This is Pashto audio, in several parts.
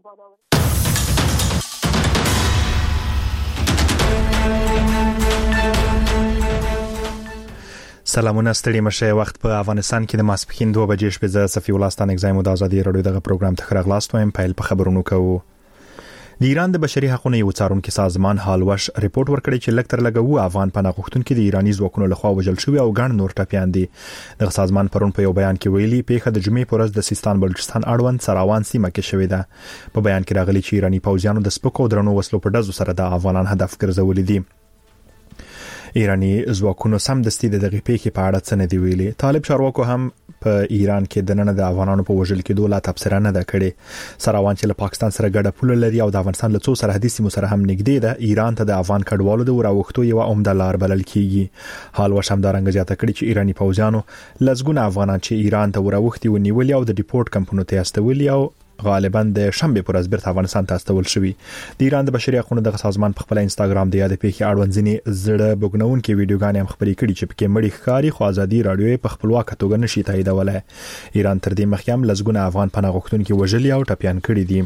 سلامونه ستړي مشه وخت په افغانستان کې د ماسپښین 2 بجې شپې ز صفي ولستان اگزایم د ازادي رادیو دغه پروګرام ته خراغلاست وایم پیل په خبرونو کوو. د ایران د بشري حقوقو یو څارونکو سازمان هالوش ریپورت ورکړی چې لکتر لګو افغان پناه غوښتونکو د ایرانی ځواکونو لخوا وژل شوی او ګڼ نور ټپيان دي. د سازمان پرون په یو بیان کې ویلي پیښه د جمعې پر ورځ د سیستان بلوچستان اړوند سراوان سیمه کې شوې ده. په بیان کې راغلي چې ایرانی پوځیانو د سپکو درنو وسلو په ډزو سره د افغانان هدف ګرځولې دي. ایرانی ځواکونو سم دستي د دغه پیښې په اړه څه نه دی ویلي. طالب چارواکو هم په ایران کې د نن د افغانانو په وژل کېدو لا تبصره نه ده کړې. سراوان چې له پاکستان سره ګډه پوله لري او د افغانستان له څو سرحدي سیمو سره هم نږدې ده، ایران ته د افغان کډوالو د وراوښتو یو عمده لار بلل کیږي. حال وشم دارنګ زیاته کړي چې ایرانی پوځیانو لزګونه افغانان چې ایران ته وراوښتي ونیول او د ډیپورت کمپونو ته استولي او غالبا د شنبه پر ورځ بیرته افغانستان ته استول شوی. د ایران د بشري حقوقو د سازمان په خپل انستګرام د یاد پیښې اړوند ځینې زړه بوګنونکې ویډیوګانې هم خبرې کړي چې پکې مړی ښکاری خو ازادي رادیو په خپلواک توګه نشي تاییدولای. ایران تر دې مخکې هم لزګونه افغان پناه غوښتونکو وژلي او ټپيان کړي دي.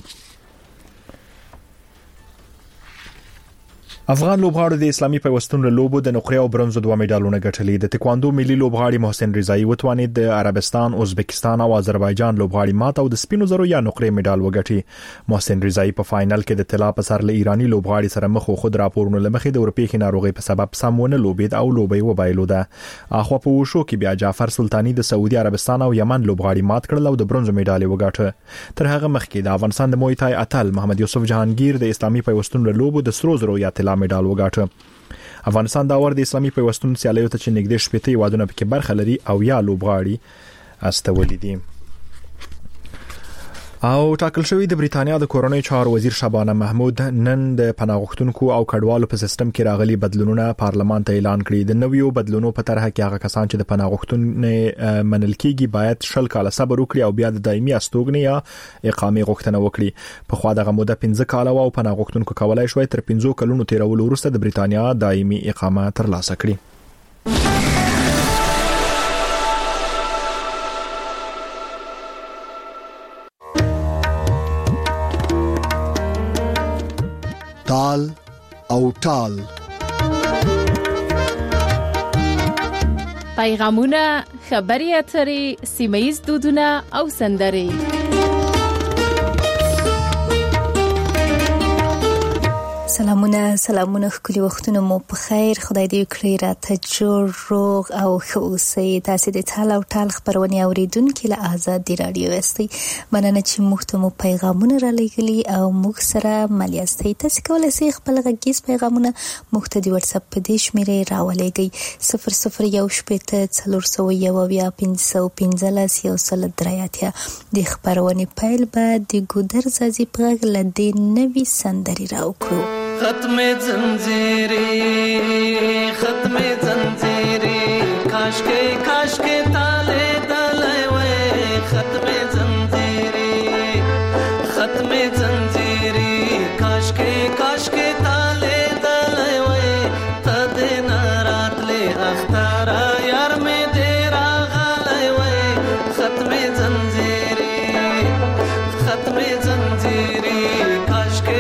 افغان لوبغاړو د اسلامي پیوستون له لوبو د نقره او برونزو 2 میډالونه ګټلي. د تکواندو ملي لوبغاړي محسن رضایی وتوانید د عربستان، ازبکستان او آذربایجان لوبغاړي مات او د سپینو زرو یا نقره میډال وګټي. محسن رضایی په فائنل کې د طلا په سر له ایرانی لوبغاړي سره مخ خود راپورونه لمخې د اروپیې ناروغي په سبب سمونه لوبید او لوبي وبایلوده. اخو په وشو کې بیا جعفر سلطانی د سعودي عربستان او یمن لوبغاړي مات کړل او د برونزو میډال وګټه. تر هغه مخکې د افغانستان د موی تای اتل محمد یوسف جهانگیر د اسلامي پیوستون له لوبو د سرو زرو یا طلا میډال وګاټه. افغانستان دا ور د اسلامي پیوستون سیالیو ته چې نږدې شپږ وادونه پکې برخه لري او یا لوبغاړي استولې دي. او ټاکل شوی د بریتانیا د کورونی چارو وزیر شبانه محمود نن د پناه غوښتونکو او کډوالو په سیستم کې راغلي بدلونونه پارلمان ته اعلان کړي. د نویو بدلونونو په طرح کې هغه کسان چې د پناه غوښتنې منل کېږي باید 10 کاله صبر وکړي او بیا د دایمي استوګنې یا اقامې غوښتنه وکړي. په خوا دغه موده 15 کاله او پناه غوښتونکو کولای شوی تر 15 کلونو تیرولو وروسته د بریتانیا دایمي اقامه ترلاسه کړي. تال او ټال پیغامونه، خبري اترې، سیمه‌ییز دودونه او سندرې. سلامونه خولي وختونه مو په خیر. خدای دې کړی راته جوړ روغ او ښه اوسئ. تاسو د تال او ټال خبرونه اوریدونکو له آزادي رادیو استي مننه چې موږ ته مو پیغامونه را لېږلي او موږ سره ملياستئ. تاسو کولای شئ خپل غږیز پیغامونه موږ ته د واتس اپ په دې شمیرې راولېږئ 0018401515 د خبرونه پیل به د ګودر زازي په غږ لدې نوي سندري راوکړو. ختم زنجیری کاش کے تالے دلے وے ختم زنجیری کاش کے تالے دلے وے تد نارات لے اختارا یار میں دیرا غلے وے ختم زنجیری کاش کے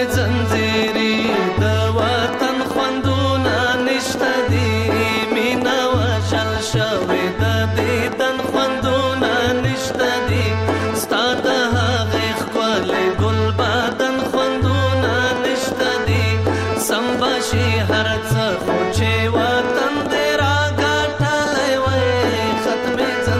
زنځيري د وطن خوندونه نشته دي مینا وشل شوي د دیدن خوندونه نشته دي ستاد هغه خپل ګل بدن خوندونه نشته دي سمبشي هر څه خو چې وطن دې راګټلې وای ختم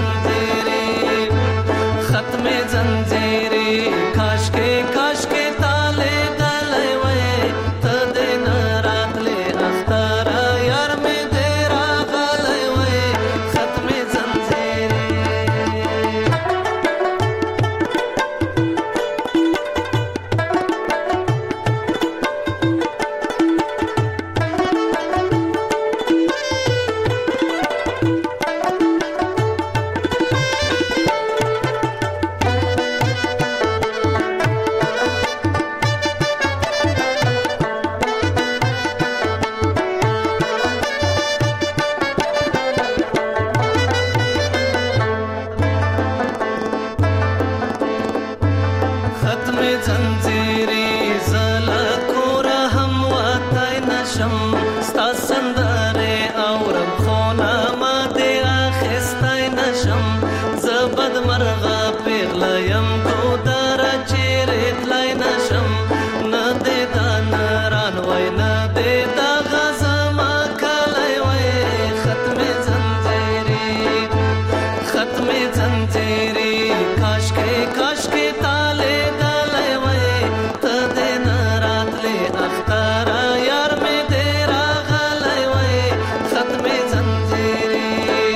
زنځيري کاش کې تاله دلې وای ته دې ناراتلې اختر یار مې دې راغلې وای ختم زنځيري زلا کورا هم واتای نشم ستا سندره اورم خونه ما دې اخیستی نشم زبد مرغه پیغلیم کو در چیرې تلی نشم نه دې دا نران وای نه دې دا غزما کلی وای ختم زنځيري کاش کې تاله دلې وای ته دې ناراتلې اختر یار مې دې راغلې وای ختم زنځيري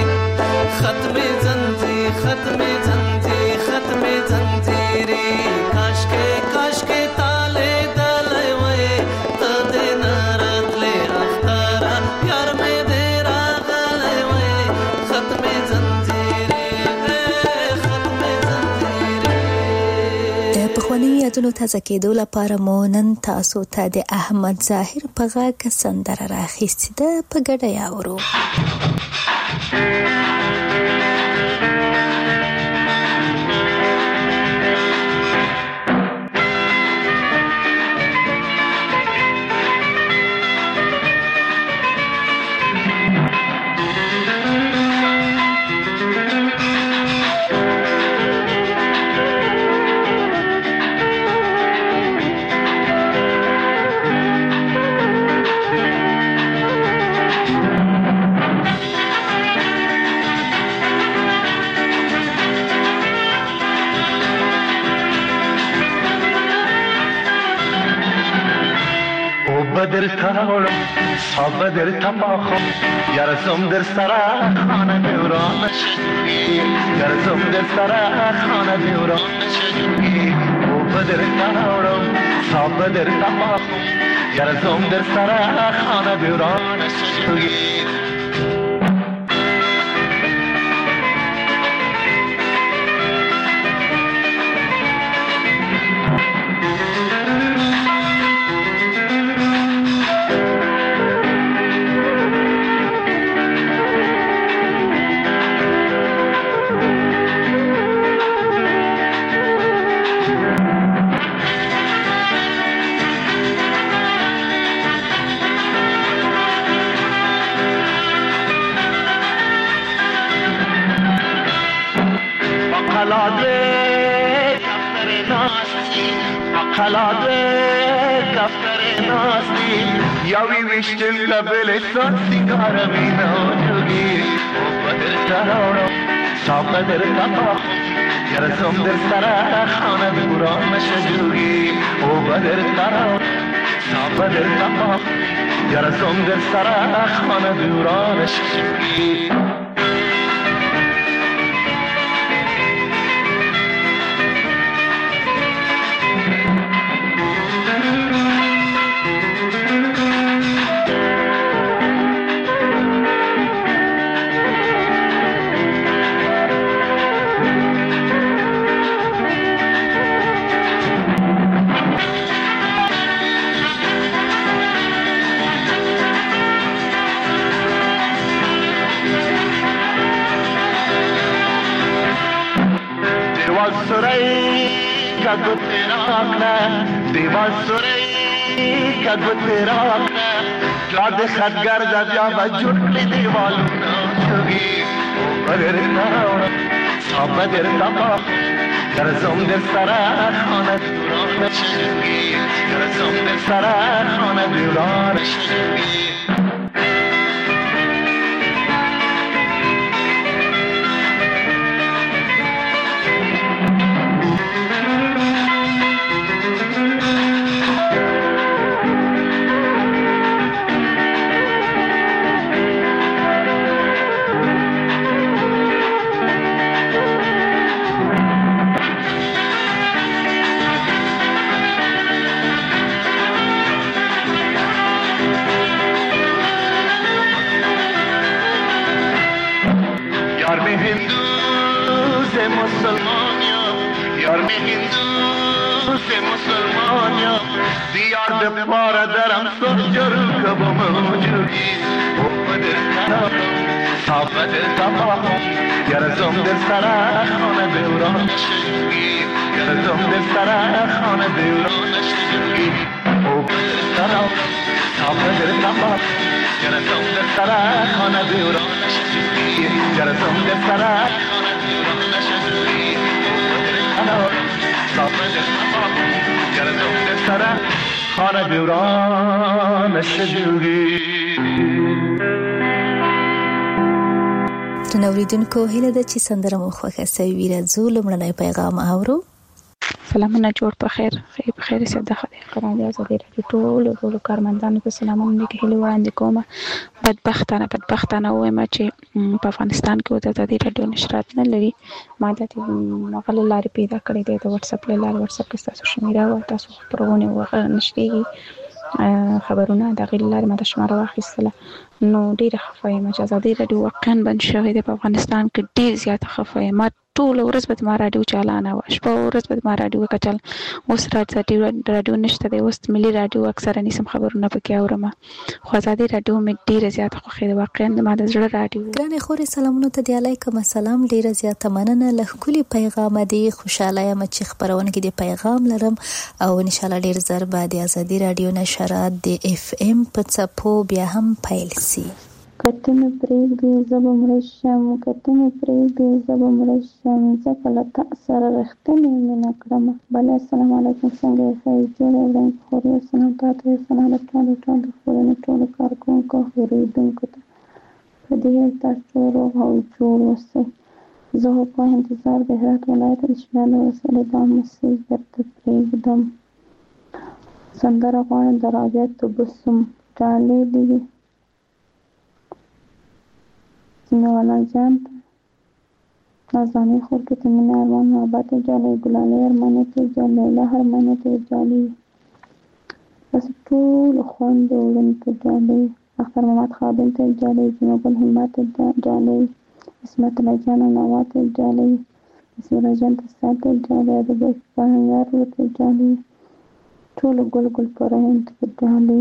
کاش کې تاله دلې وای ته دې ناراتلې اختر یار مې دې راغلې وای ختم زنځيري د پخواني یادونو تازه کېدو لپاره مو نن تاسو ته د احمد ظاهر په غږ سندره راخیستې ده په ګډه یې اورو. بدر تاورم صاب بدر تماخم یارزم در سرا خانه دوران شدی یارزم در سرا خانه دوران شدی او بدر تاورم صاب بدر تماخم یارزم در سرا خانه دوران شدی خلاده دفتر ناستی یاوی وشتل لبل سیگار مینا جوگی او بدر ترارم صاف بدر تماخ یارزم در سرا خانه دوران شجوگی او بدر ترارم صاف بدر تماخ یارزم در سرا خانه دوران شجوگی دیوال سوری کا گتراکنا دیوال سوری کدو تیرا لاد خدگر بیا و جوړ دیوالونه جوړي بدر تاوړم بدر تاوړم ګرځم در سره خانه دوران شګي ګرځم در سره خانه دوران شګي دیار دپار درم سجر کبم موجودی بدر تاوم بدر تاوم گرزم در سره خانه دوران شگی گرزم در سره خانه دوران شگی بدر تاوم بدر تاوم گرزم در سره خانه دوران شگی گرزم در سره خانه دوران شگی بدر تاوم بدر تاوم گرزم در سره خانه دوران شجوگی نوریدونکو هیله ده چې سندره مو خوښه سوي وي. راځو لومړنی پیغام اورو. سلامونه جوړ په خیر سید د خدای قرآن دی ازادي راډیو ټولو کارمندانو ته سلامونه کې هیله وړاندې کوم. بدبختانه وایم چې په افغانستان کې د ازادي راډیو نشرات نه لري. ما د مغل لارې پیدا کړې ده د واتس اپ لارې. واتس اپ کې تاسو شمیره او تاسو پروونه نشریږي خبرونه د غیر لارې ما د شماره واخیستله. نو ډیره خفه یم چې ازادي راډیو واقعا بند شوی دی په افغانستان کې. ډیر زیاته خفه یم. ټول ورځ به ما راډیو چالانه وه، شپه ورځ به ما راډیو کچل. اوس راډیو نشته دی. اوس ملي راډیو اکثره نیسم خبرونه پکې اورم. خو ازادي راډیو مې ډیره زیاته خوښېده. واقعا ما د زړه راډیو. ګرانې خورې سلامونه ته دی. علیکم السلام. ډیره زیاته مننه له ښکلي پیغامه دی. خوشحاله یم چې خپرونه کې د پیغام لرم او ان شاء الله ډیر زر به د ازادي راډیو نشرات د اف ام په څپو بیا هم پیل سي. کته مې پرېږدي زه به مړه شم، کته مې پرېږدي زه به مړه شم، ځکه له تا سره رښتینې مینه کړم. بله السلام علیکم، څنګه یې ښه یې جوړ ورم خور یو سلام تاته یو سلام له ټولو خورونو ټولو کارکوونکو اورېدونکو ته په دې تاسو روغ او جوړ اوسئ. زه په انتظار د هرات ولایت د شمال وسلې دا مسیج درته پرېږدم. سندره غواړم د رابعه تبسم ډالۍ دي والا جان نازانی خور کې تمنا ارمان محبت جالي ګلالي ارمان ته جالي له ارمان ته جالي بس ټول خوند ورن ته جالي اختر محمد خادم ته جالي جنوب همت جالي اسمت لجان نوات جالي اسم لجان تصاد جالي د بهنګار ته جالي ټول ګل پرهن ته جالي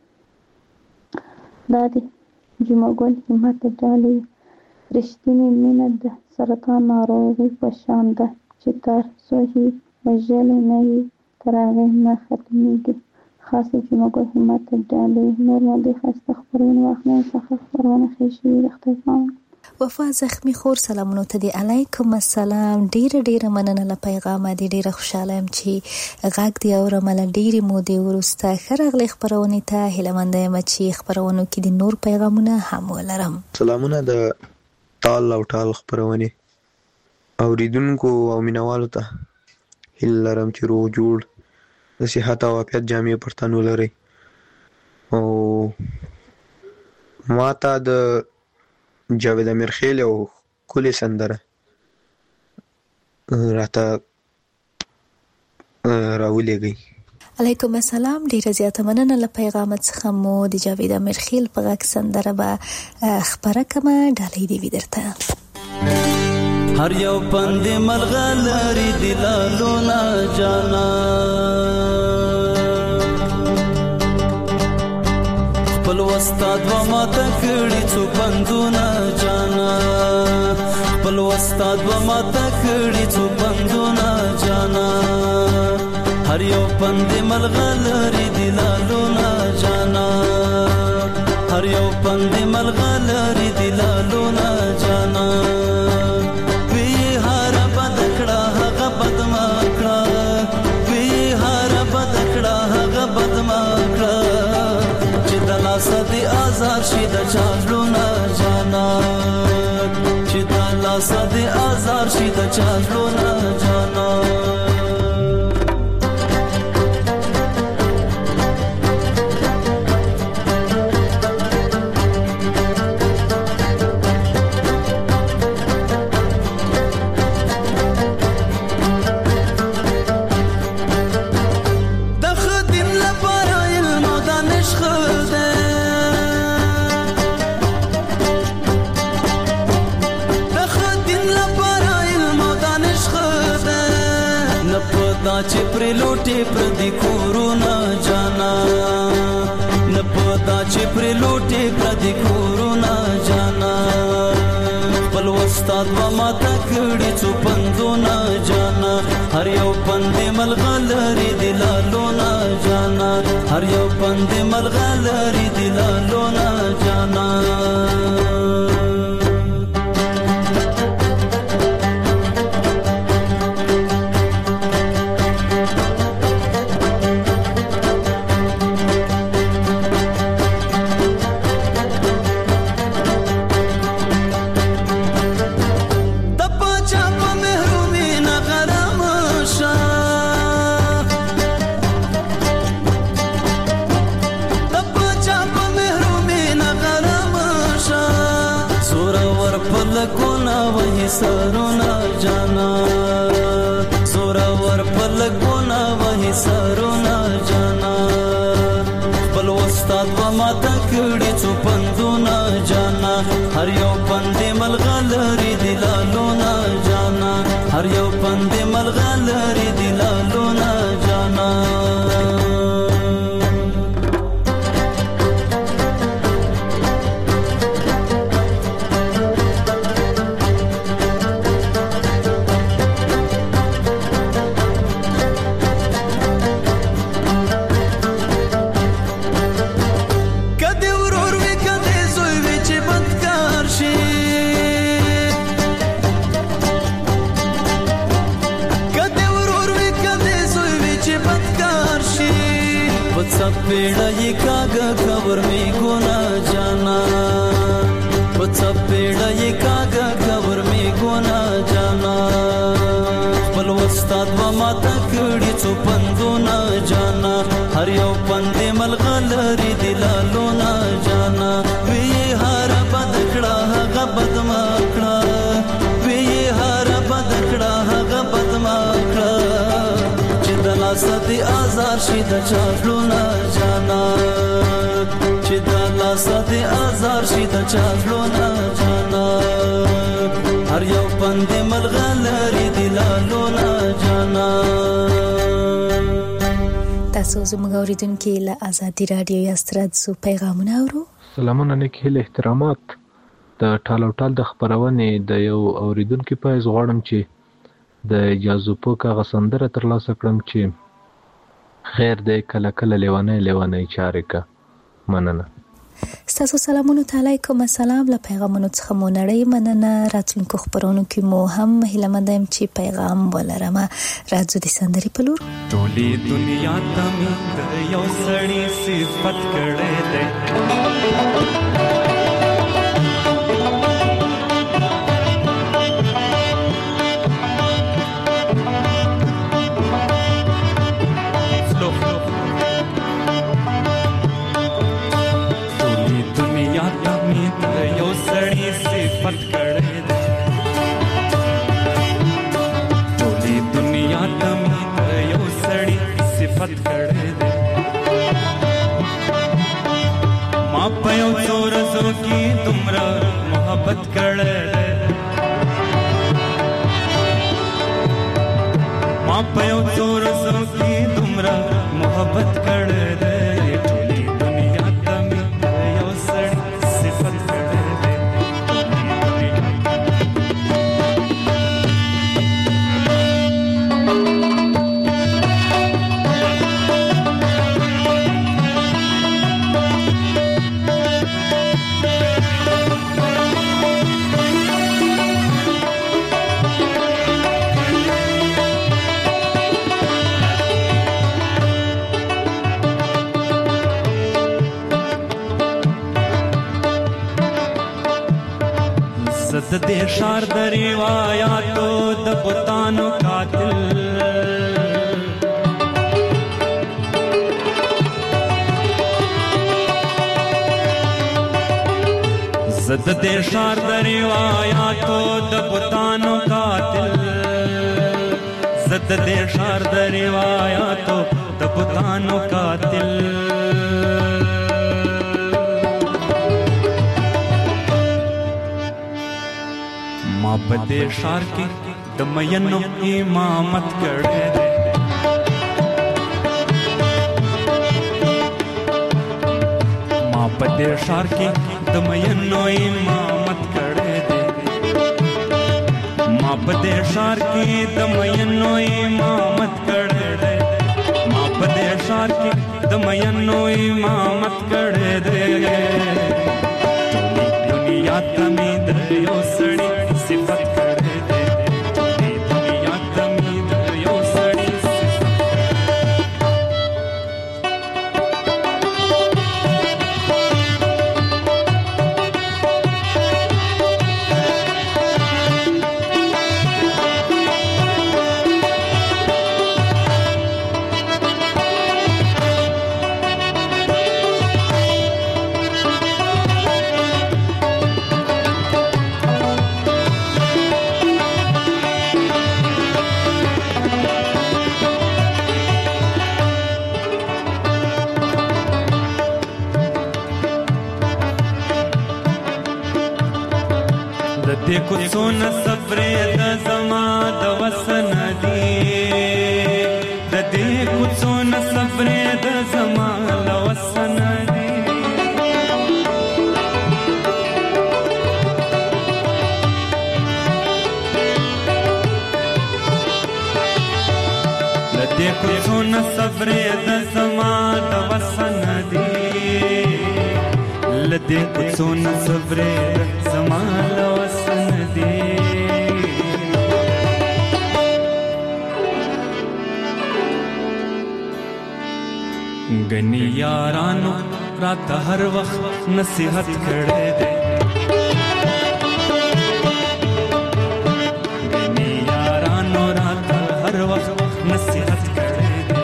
دادي جمعګل همت جالي رښتینی مینه د سرطان ناروغي په شان ده چې تر صحي وژلې نه وي تر هغې نه ختمېږي. خاصه جمعګل همت ډالۍ نور مادي ښایسته خپرونې واخلئ څخه خپرونه ښې شوي د خدای پامان. وفا زخمی خور سلامونه ته دی. علیکم السلام. ډیره مننه له پیغامه دی. ډیره خوشاله یم چې غږ دی اورم له ډیرې مودې وروسته. ښه راغلی خپرونې ته. هیله منده یم چې خپرونو کې د نور پیغامونه هم ولرم. سلامونه د ټال او ټال خپرونې اوریدونکو او مینوالو ته. هیله لرم چې روغ جوړ د صحت او عافیت جامې پر تن ولرئ. او ما ته د جاوید امیرخیل او کلی سندره راته راولېږئ. علیکم السلام. ډیره زیاته مننه له پیغامت څخه مو د جاوید امیرخیل په غږ سندره به خپره کمه. ډالۍ دی وي درته. هر یو پند ملغلری دلالونه جانا خپل استاد و ما تکړی څو بندونه جانا خپل استاد و ما تکړی څو بندونه جانا هر یو پند ملغلری دلالونه لاسه دې آزاد شي د چا زړونه جانان چې د لاسه دې آزاد شي د چا زړونه جانان چې پر لوټي پر دې کورونا جانا نه پتا چې پر لوټي پر دې کورونا جانا خپل استاد و ماته کړي څو پندونه جانا هر یو پندې ملغلري دلالونه جانا هر یو پندې ملغلري دلالونه جانا سرونا جانا سورا ور پلګونا وਹੀ سرونا جانا بل استاد و ماته کړي څو پندونه جانا هر یو پندې ملغلري دلالونه جانا هر یو پندې ملغلري دلالونه جانا पेड़ा ये कागा खबर में गुना जाना WhatsApp पेड़ा ये कागा खबर में गुना जाना बल वस्ताद व माता कड़ी څو پندونه जाना हर یو پندې ملغلري دلالونه जाना وی هر بدکړه هغه بدمکړه وی هر بدکړه هغه بدمکړه لاسه دې آزاد شي د چا زړونه جانا چې د لاسه دې آزاد شي د چا زړونه جانا هر یو پندې ملغلري دلالونه جانا تاسو زموږ اوریدونکو له آزادي رادیو یاسترد سو پیغامونه اورو سلامونه نیک هیله احترامات د ټالو ټال د خبرونه د یو اوریدونکو په ځوړم چې د جازوپو کا غسندره تر لاسه کړم چې خیر دې کله کله لیوانه چارې کا مننه ستاسو سلامونه تعالی کوم سلام له پیغامونو څخه مو نړۍ مننه راتلونکو خبرونو کې مو هم هیله مندم چې پیغام ولرم راځو د سندري په لور ټولې دنیا ته مې یو سړی صفت کړې ده صفت کړې ده ټولې دنیا ته مې یو سړی صفت کړې ده ما په یو څو ورځو کې دومره محبت کړې ده ما په یو څو ورځو کې دومره محبت کړې ده ټولې دنیا ته مې یو سړی صفت کړې ده د دې ښار د روایاتو د بوتانو قاتل زد دې ښار د روایاتو د بوتانو قاتل زد دې ښار د روایاتو د بوتانو قاتل ما په دې ښار کې د مینو امامت کړی دی ما په دې ښار کې د مینو امامت کړی دی ما په دې ښار کې د مینو امامت کړی دی ما په دې ښار کې د مینو امامت کړی دی ټولې دنیا ته مې د یو سړي صفت کړی دی ټولې دنیا ته مې د یو سړي صفت دې کوڅو نه صبرې د زما د وسن دي د دې کوڅو نه صبرې د زما د وسن دي د دې کوڅو نه صبرې د زما د وسن دي د دې کوڅو نه صبرې د زما د وسن دي غني یارانو رات هر وخت نصیحت کړې ده غني یارانو رات هر وخت نصیحت کړې ده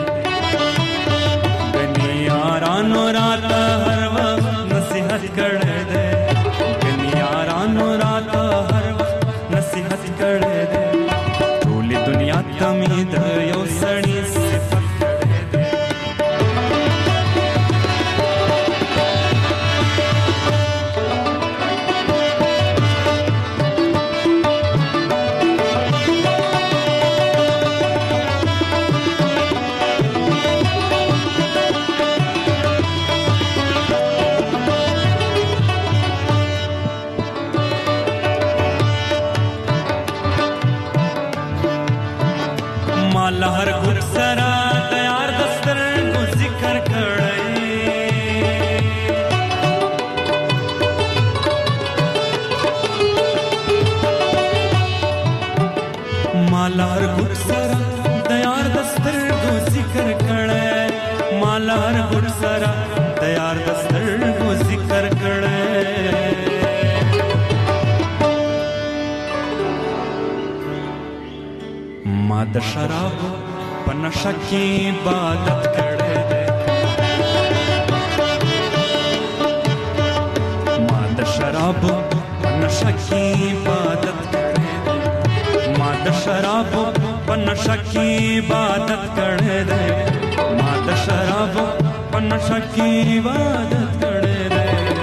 غني یارانو رات هر وخت نصیحت کړې ده غني یارانو رات هر وخت نصیحت کړې ده ټول دنیا ته مې د یو سړي صفت لهر ګل سره د یار دستر کو ذکر کړی ما لهر ګل سره د یار دستر کو ذکر کړی ما لهر ګل سره د یار دستر کو ذکر کړی ما د شراب په نشه کې عبادت کړی دی ما د شراب په نشه کې عبادت کړی دی ما د شراب په نشه کې عبادت کړی دی ما د شراب په نشه کې عبادت کړی دی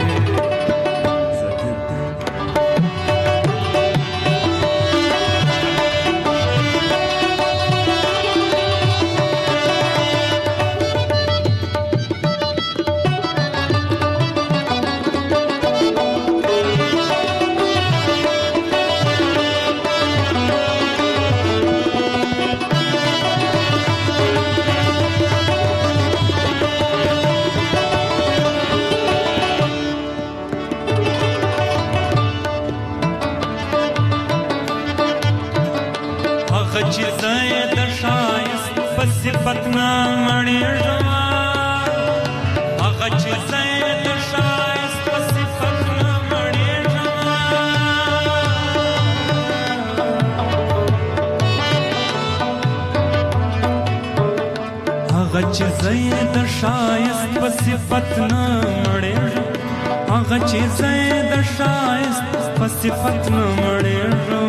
صفت نا مړی ژوا هغه چې زید شایست په صفت نا مړی ژوا هغه چې زید شایست په صفت نه مړېږي هغه چې زید شایست په صفت نه مړېږي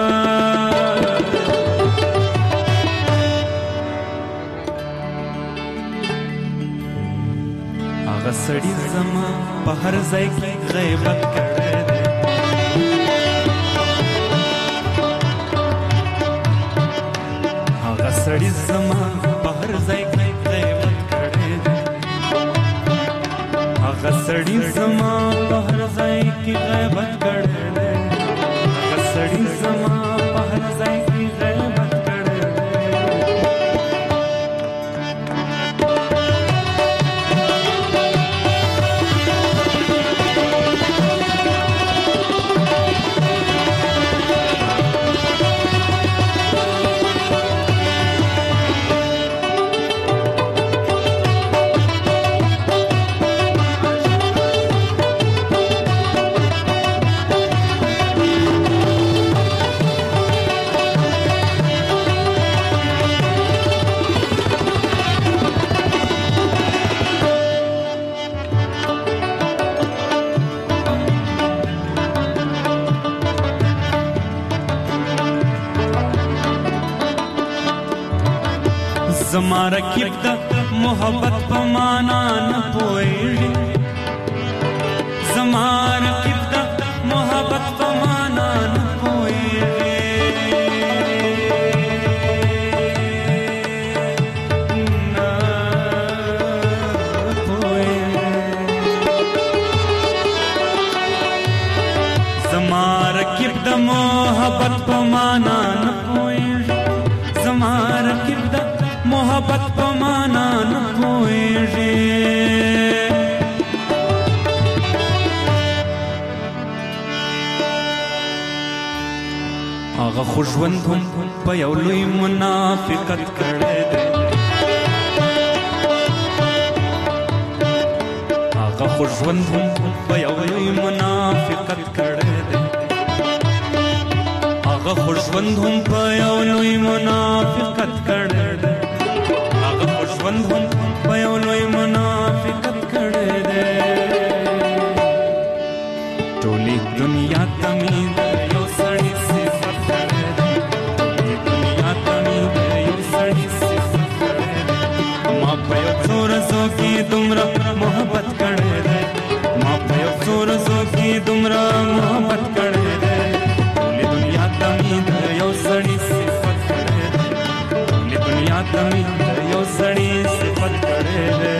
هغه سړی زما په هر ځای کې غیبت کړی دی هغه سړی زما په هر ځای کې غیبت کړی دی هغه سړی زما په هر ځای کې غیبت کړی دی هغه سړی زما په هر ځای کې غیبت کړی دی زما رکیب د محبت په معنا نه پوهېږي زما رکیب د محبت په معنا نه پوهېږي نه پوهېږي زما رکیب د محبت په معنا نه پوهېږي زما رکیب د محبت په معنا نه پوهېږي هغه خو ژوند هم په یو لوی منافقت کړی دی هغه خو ژوند هم په یو لوی منافقت کړی دی هغه خو ژوند هم په یو لوی منافقت کړی دی ژوند هم په یو لوی منافقت کړی دی ټولې دنیا ته مې د یو سړي صفت کړی دی ټولې دنیا ته مې د یو سړي صفت کړی دی ما په یو څو ورځو کې دومره محبت کړی دی ما په یو څو ورځو کې دومره محبت کړی دی ټولې دنیا ته مې د یو سړي صفت کړی دی ټولې دنیا ته مې یو سړی صفت کړی دی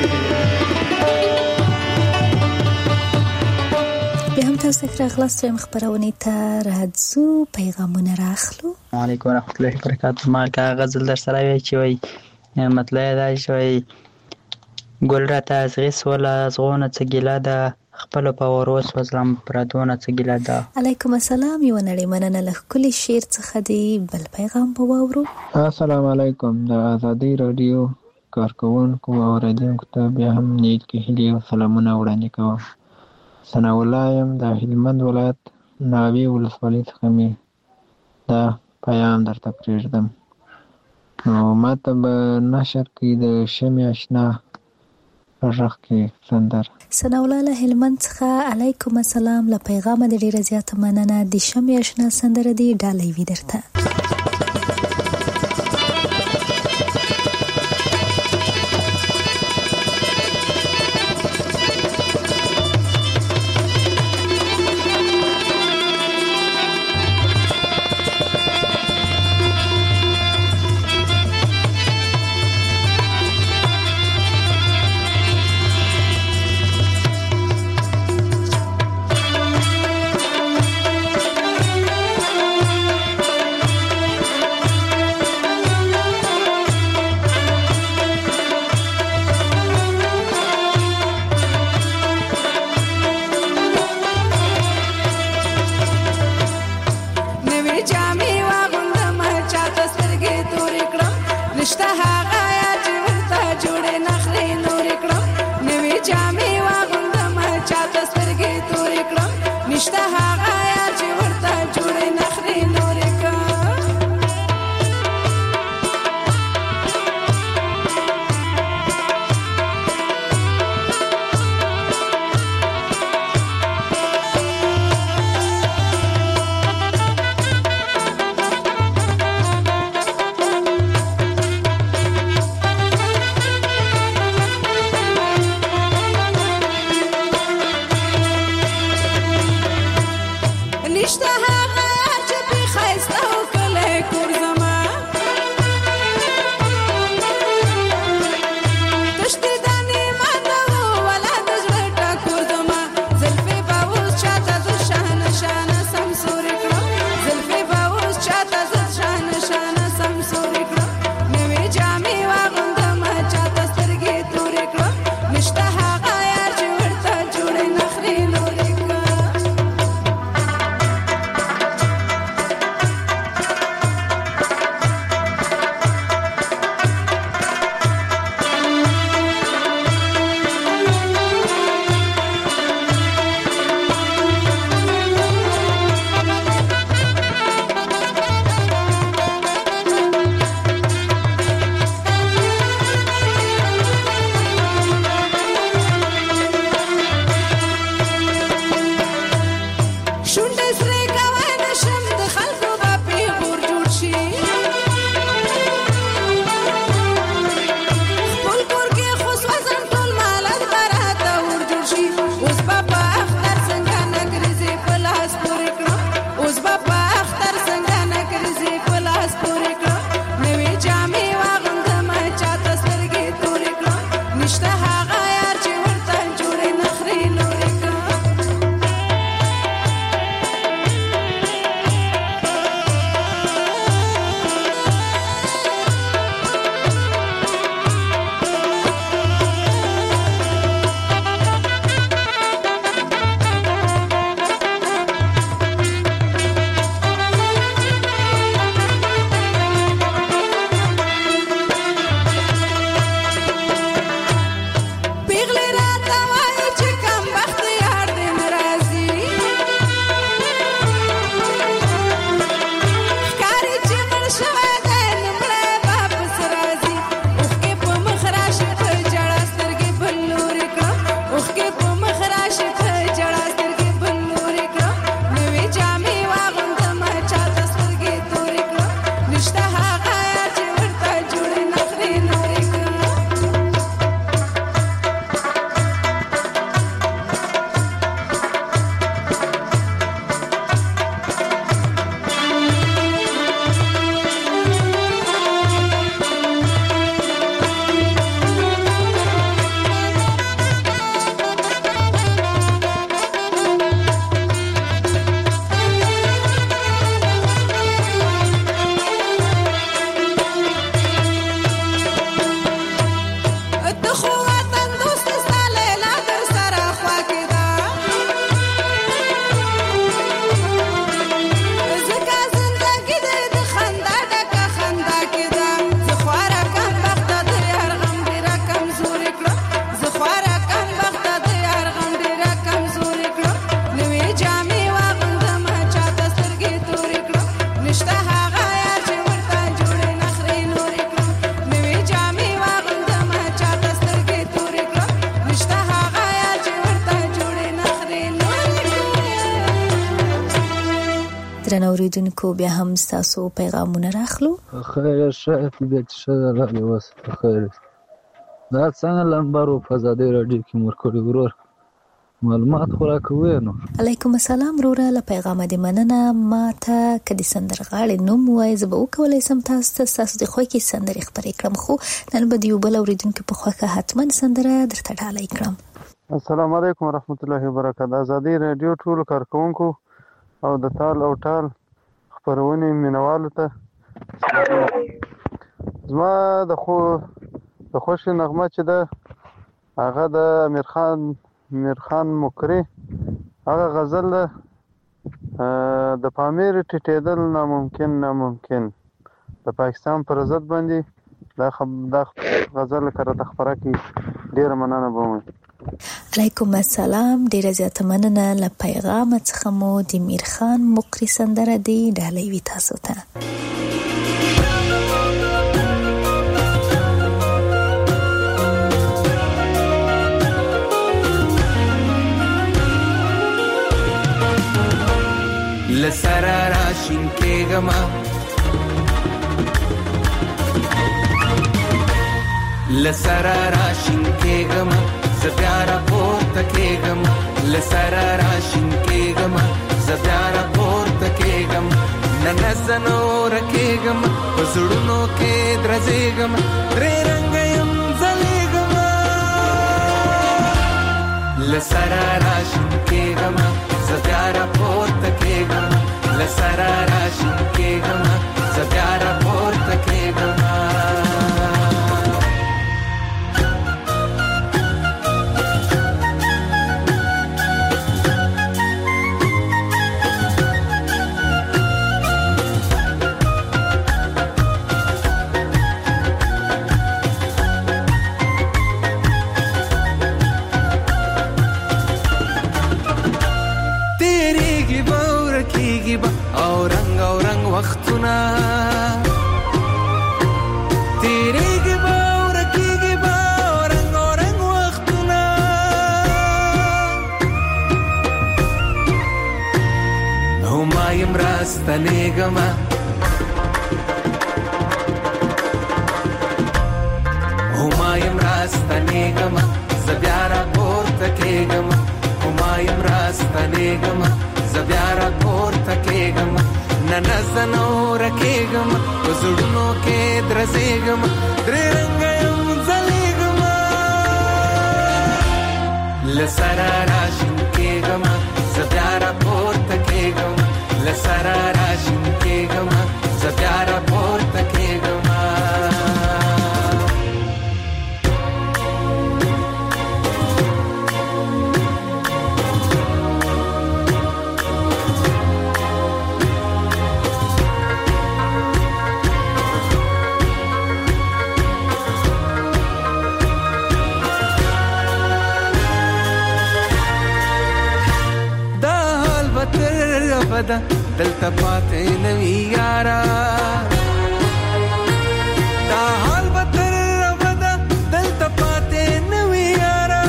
بیا هم تاسو ته راغلاست وایم خپرونې ته راځو پیغامونه راخلو علیکم ورحمت الله وبرکاته ما که غزل در سره وی چې وی مطلع دا چې وی ګل راته ازغې سوله ازغونه څه ګیله ده خپلو په وروس وزلم پردونه څه ګیله ده علیکم السلام یوه نړۍ مننه له ښکلي شعر څخه دی بل پیغام به واورو السلام علیکم د ازادۍ راډیو کارکوونکو او اوریدونکو ته بیا هم نیکې هیلې او سلامونه وړاندې کوم ثناء الله یم د هلمند ولایت ناوې ولسوالۍ څخه مې دا پیغام درته پرېږدم نو ما ته به نشر کې د شمې اشنا په غږ کې سندره ثناء الله له هلمند څخه علیکم السلام له پیغامه د ډېره زیاته مننه د شمې اشنا سندره دی ډالۍ وي درته درنو اوریدونکو بیا هم تاسو پیغامونه راخلو. خیر شه طبیعت شه راغلی وس خیر دا څنګه لمبرو په ازادي راډیو کې مرکړی ورور معلومات خورا کوي نو. علیکم السلام وروره، له پیغام دې مننه. ما ته کدي سندرغاړي نوم وای زه به وکولای سم تاسو د خو کې سندرې خبرې کړم، خو نن به یو بل اوریدونکو په خوښه حتما سندره درته ډالۍ کړم. السلام علیکم ورحمت الله وبرکاته. ازادي رادیو ټول کارکونکو او د تال او ټال خبرونه مینوالو ته زما د خوشي نغمه چې ده هغه د امیر خان مکری هغه غزل د پامیر ټیټېدل ناممکن د پاکستان پر ضد باندې دا غزل کړه خبره کی ډیر مننه بوم. علیکم السلام، ډیره زیاته مننه. له پیغام څخه مو د امیر خان مکری سندره دی ډالۍ وی تاسو ته. لسرا راشین کېږما زبیارا پورته کېږم لسرا راشین کېږما زبیارا پورته کېږم نن زنور کېږم په زړونو کې درځېږم درې رنګ یم ځلېږم لسرا راشین کېږم زبیارا پورته کېږم لسرا راشین کېږم زبیارا پورته کېږم. او رنگ وختونه تیریږي به او رکیږي به او رنگ وختونه هما یم راستنېږمه زه بیا راپورته کېږم هما یم راستنېږمه زه بیا راپورته کېږم نن زنور کېږم په زړونو کې درځېږم درې رنګه یم ځلېږم لسرا راشین کېږم زه بیا راپورته کېږم لسرا راشین کېږم زه بیا راپورته کېږم. دلته پاتې نوی یارا دا حال به تر ابده دلته پاتې نوی یارا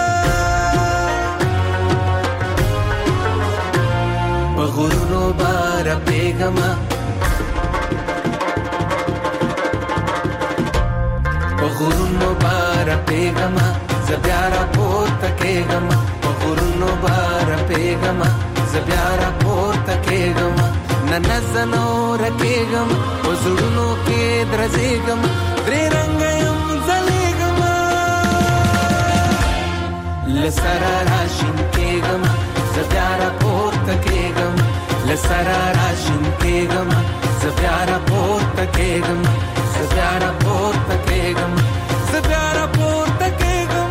په غرونو بار پیغما زه بیا راپورته کېږم په غرونو بار پیغما زه بیا راپورته کېږم نن زنور کېږم په زړونو کې درځېږم درې رنګه یم ځلېږم لسرا راشین کېږم زه بیا راپورته کېږم لسرا راشین کېږم زه بیا راپورته کېږم زه بیا راپورته کېږم زه بیا راپورته کېږم.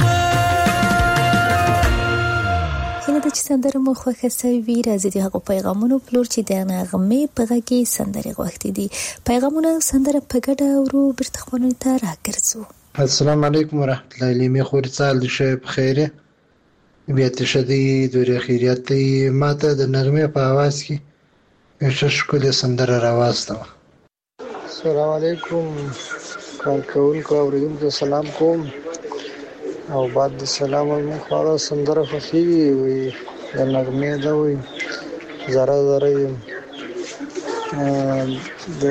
د چې سندره مو خوښه سوي راځي د هغو پیغامونو پلور چې د نغمې په غږ کې سندرې غوښتي دي. پیغامونه سندره په ګډه ورو بیرته خپلونو ته راګرځو. السلام علیکم ورحمت الله لیمې خوري سال د شی په خیره بیا ته شدي د خیریت ماته د نغمې په आवाज کې ښه شکل سندره راوستم. السلام علیکم کارکونکو اوریدونکو سلام کوم او بعد د سلام مې خواړه سندره خوښي وي د نغمې دا وي زره زره د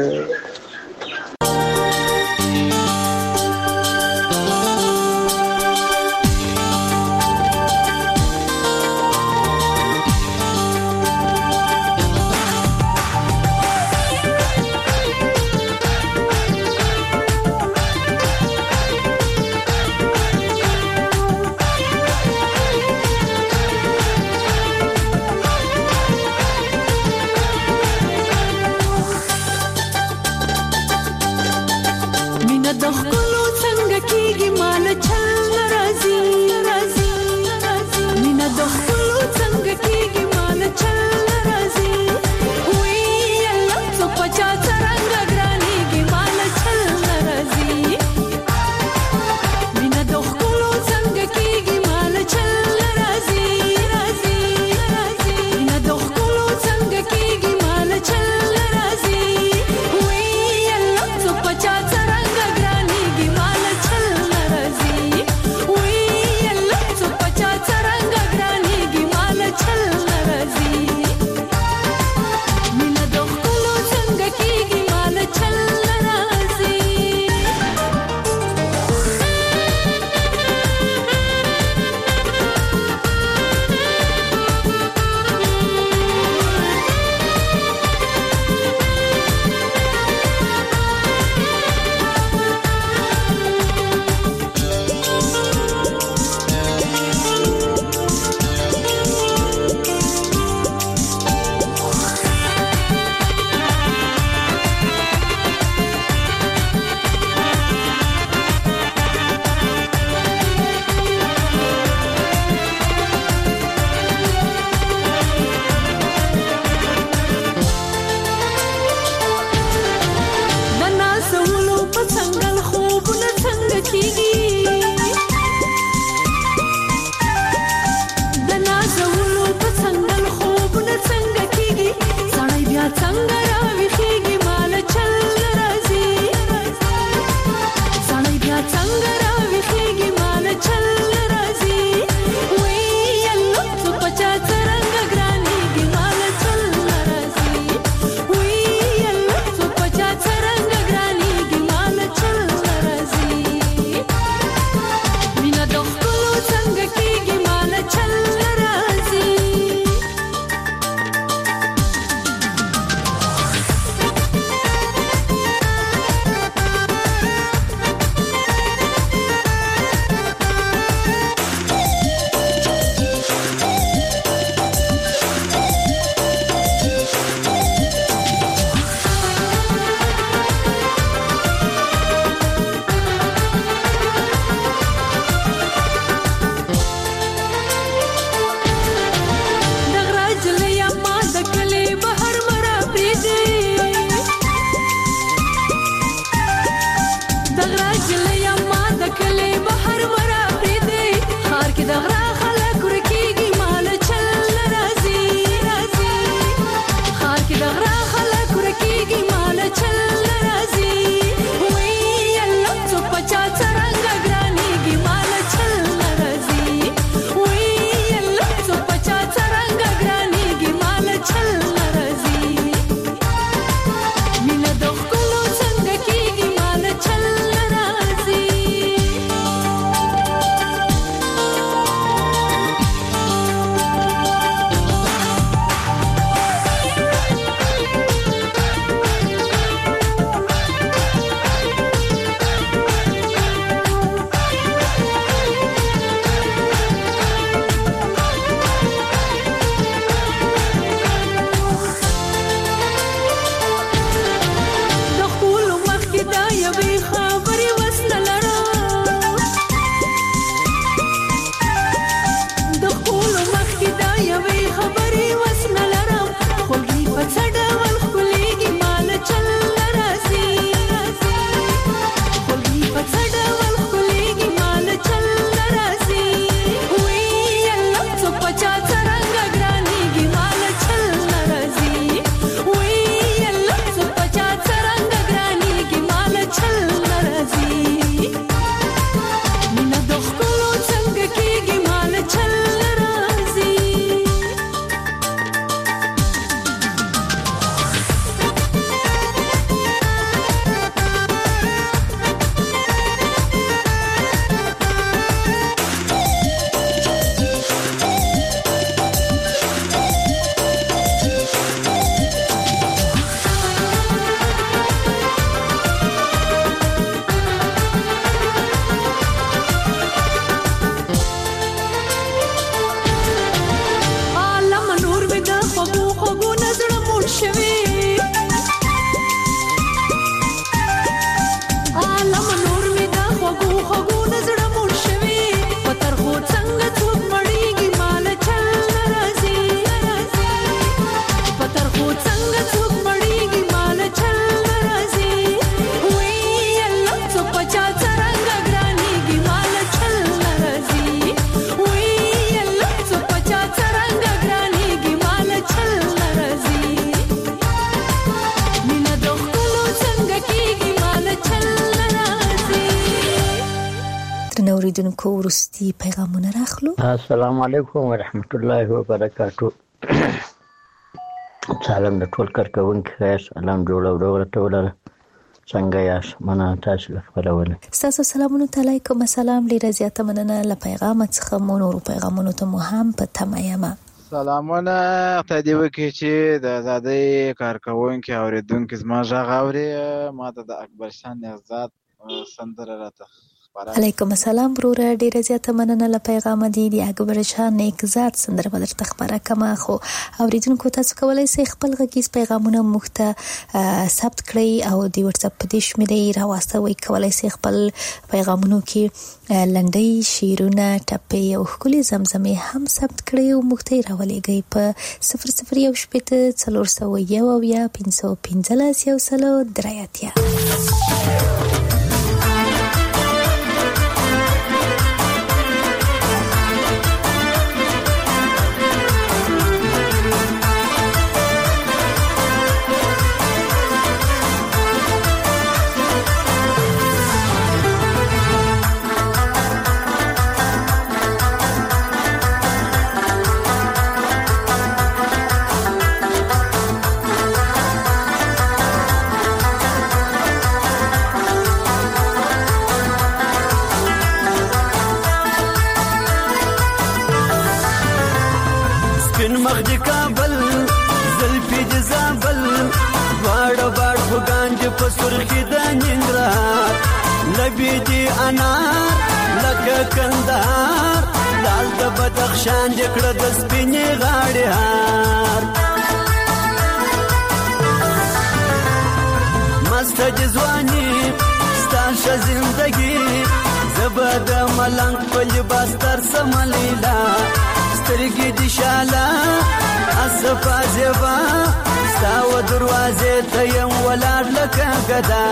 اوریدونکو ورستي پیغامونه راخلو. السلام علیکم ورحمت الله وبرکاتو. سلام د ټول کارکونکو خیر سلام جوړو ورته ولر څنګه یاست منه تاسو خبرونه تاسو سلامونه علیکم السلام ډیر زیاته مننه ل پیغام څخه مو نور پیغامونه ته مو هم په تمایمه سلامونه ته دی وکي چې د آزادۍ کارکونکو اوریدونکو زما ژغ اوري ماته د اکبر شان نهزاد سندره راته علیکم السلام برور ډیر زیاته مننه ل پیغام دی اکبر شان نهزاد سندره بدر تخبره کما خو اوریدونکو تاسو کولای شئ خپل غږیز پیغامونه مخته ثبت کړئ او دی واتس اپ په دې شمیرې راوستوي کولای شئ خپل پیغامونو کې لنډي شیرونه ټپې او خولي زمزمه هم ثبت کړئ او مخته راولېږئ په 0018 401 یا 515 یو سلو درایاتیا. سرخی د ننګرهار لبی دی انار لکه کندهار لال د بدخشان جکړه د سپینې غاړې هار مست جزوانی ستاشه زندگی زبد ملنګ په لباس تر سملیلا سترګې دی شاله اصفا زبا ستاو دروازه ته یم ولار لکه غدا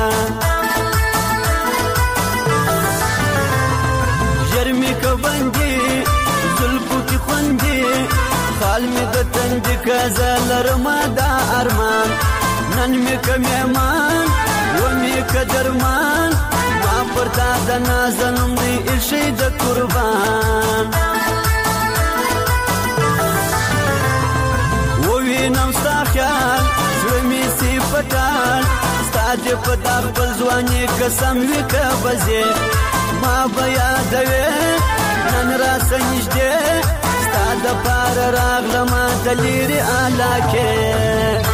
جرمی کوندې زلفو کې خوندې خال می د تند کزل رما دا ارمان نن می کمیمان و می کدرمان ما پرتا د نازنم دی ارشد قربان نم ستا خیال زړه می سی پټال ستا دې په دا خپل ځواني قسم وي که بځې ما به یادوې نن راسه نږدې ستا دپاره راغلمه د لیرې علاقې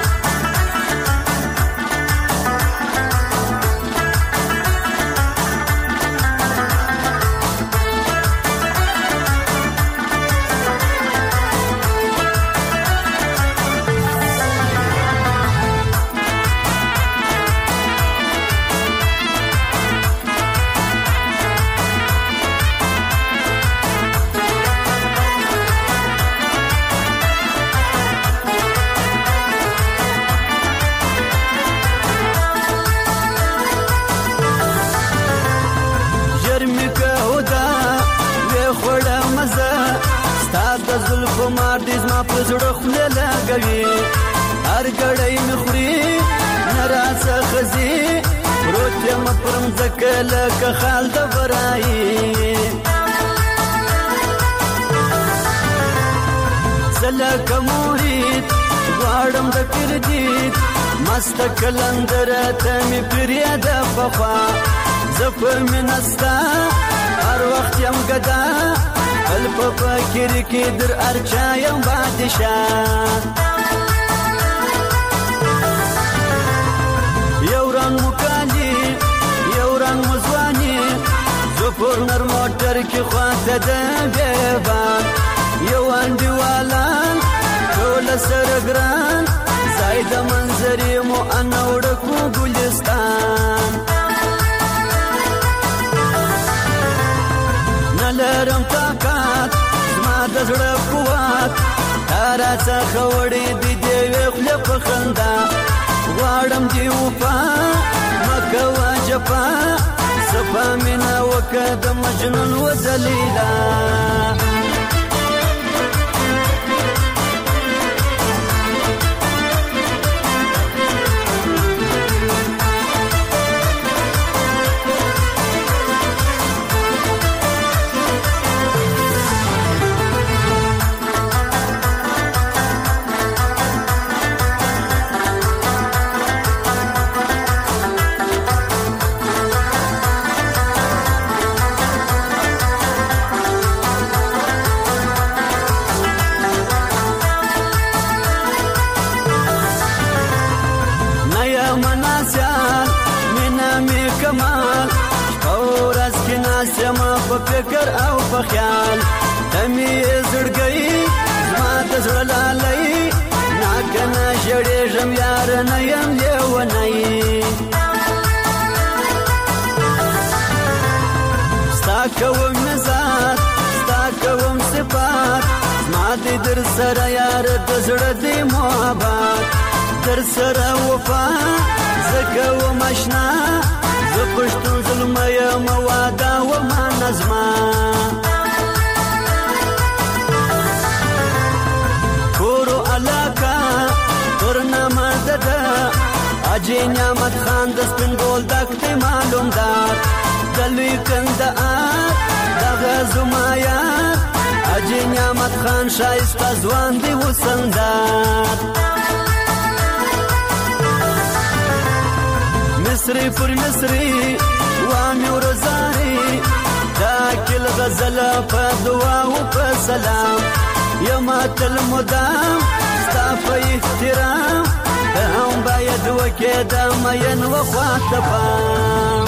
زړه خله لګوي هر ګړی مخري نراسه خزي روته مپرم زکل که خال د برای سلک مرید غواړم د کردید مست کلندر ته می پریا د وفا زپ منستا هر وخت یم گدا قلب فکر کې در ارچا یم بادشاه یو رنگ مکالی یو رنگ مزوانی زفر نر موټر کې خواته د بیبان یو انډیوالان ټول سرګران زاید منظرې مو انوړ کو ګلستان نلرم طاقت زما د زړه قوت تارا څخه وړې دی دی خپل په خندا غواړم دی وفا مکه واجفا صفا مینا وکد مجنون و ذلیلا فکر او په خیال تمي زړګي زما د زړه لالي ناکنه شړې جم یار نه يم لیونی ستا کوم نزات ستا کوم صفات ما دې در سره یار د زړه دې محبت در سره وفا زکه و مشنا ز پښتون ظلم یم واده و ما نظما کورو علاقه ترنامه دده اجي نعمت خان د سپین ګول دکته معلوم دار دلوي کندهار دغه زمایا اجي نعمت خان شایسته ځوان دی وسندار مصری پر مصری وامي ورزاري داکل غزل په دعا او په سلام یما تل مدام ستا په احترام هم باید وکې د مین وخاطبام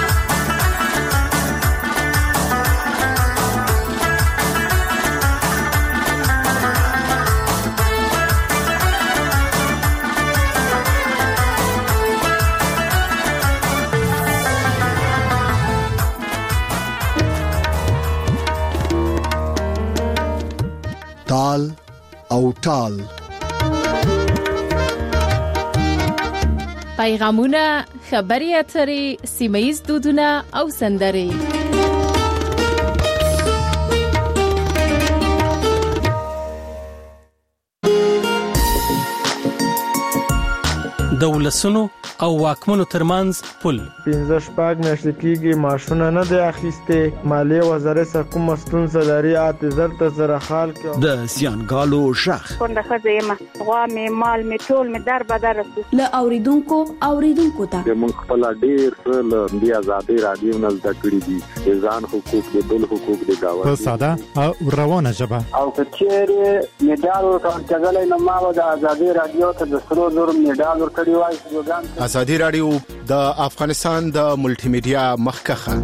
تال او ټال پیغامونه خبري اترې سیمایي دودونه او سندرې دولسونو او واکمنو ترمنځ پل 15 میاشتې کېږي ماشونه نه دی اخیسته مالیه وزارت حکومت مستون سلاري اعتذار ته سره خال کې د سیانګالو شخ څنګه خزیمه غوا می مال می ټول می در بدر ل اوریدونکو ته موږ خپل ډیر له دی آزادي رادیو نه زده کړی دي ځان حقوق د بل حقوق د گاوه په ساده او روانه ژبه او کچېره میډال ورکړل نه ما د آزادي رادیو ته د سرو زور میډال ورکړی وای آزادي رادیو د افغانستان د ملټي میډیا مخکخه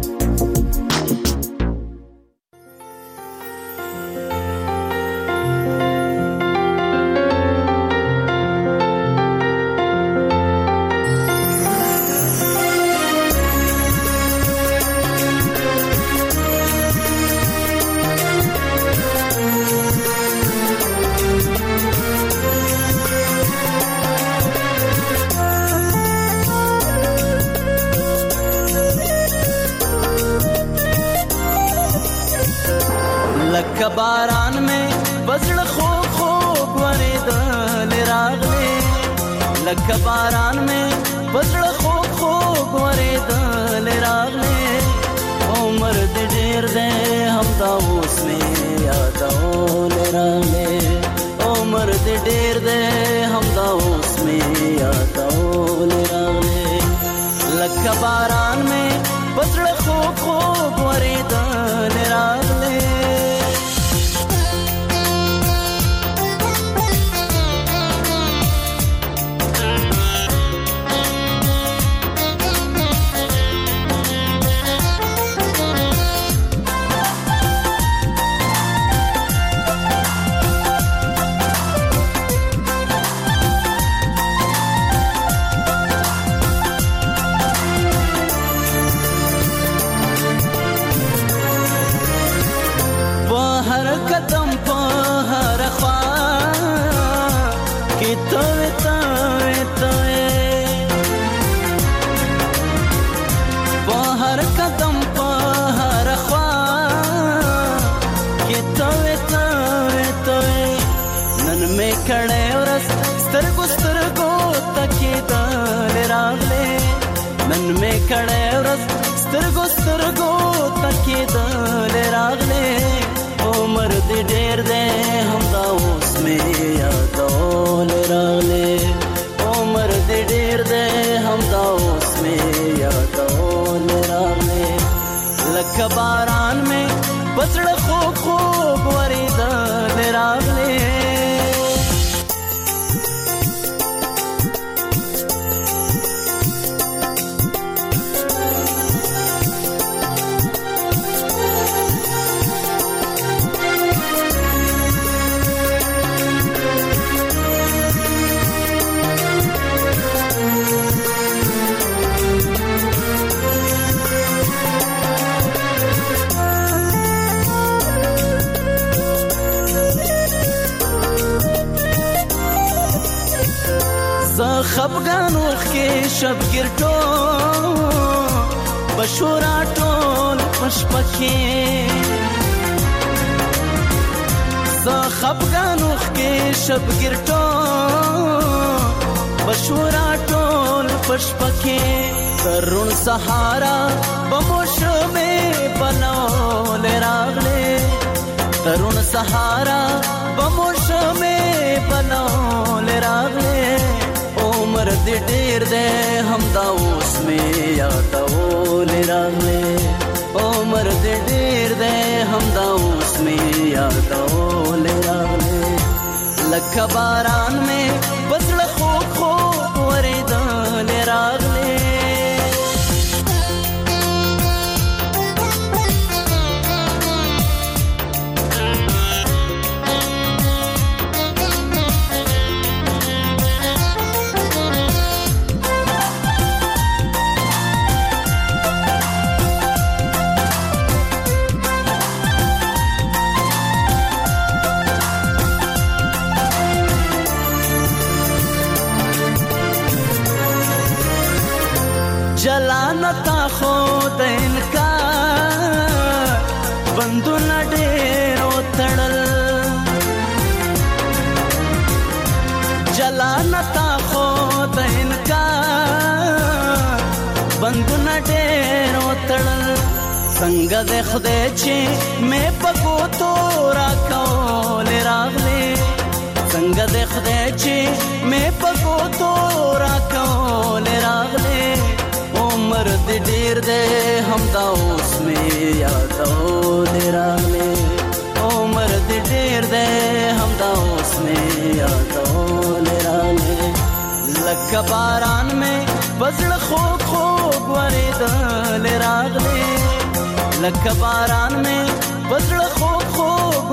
باران میں بزړ خو ورېدل راغلي لکه باران میں بزړ خو ورېدل راغلي عمر دې ډېر دې هم دا اوس مې یادول راغلي عمر دې ډېر دې هم دا اوس مې یادول راغلي لکه باران میں بزړ خو ورېدل راغلي کړه ورځ سترګو تکیدل راغله عمر دې ډېر دې هم دا اوس مې یادول راغله عمر دې ډېر دې هم دا اوس مې یادول راغله لکه باران مې بزړ خو ورېدل راغله خفګانوخ کې شبګر ټول بشورا ټول پشپکې زه خفګانوخ کې شبګر ټول بشورا ټول پشپکې ترون سهارا بموشمه بنول راغله ترون سهارا بموشمه بنول راغله عمر دې ډېر دې هم دا اوس مې یادول راغله عمر دې ډېر دې هم دا اوس مې یادول راغله لکه باران مې پسړه خو خو ورېدل راغله جلانتا خود انکار بندونه ډېرو تړل جلانتا خود انکار بندونه ډېرو تړل څنګه د خدای چې مې پکو تو راکول راغلې څنګه د خدای چې مې پکو تو راکول راغلې عمر دې ډېر دې هم دا اوس مې یادول راغلې عمر دې ډېر دې هم دا اوس مې یادول راغلې لکه باران مې بزړه خوږ خوږ ورېدل راغلې لکه باران مې بزړه خوږ خوږ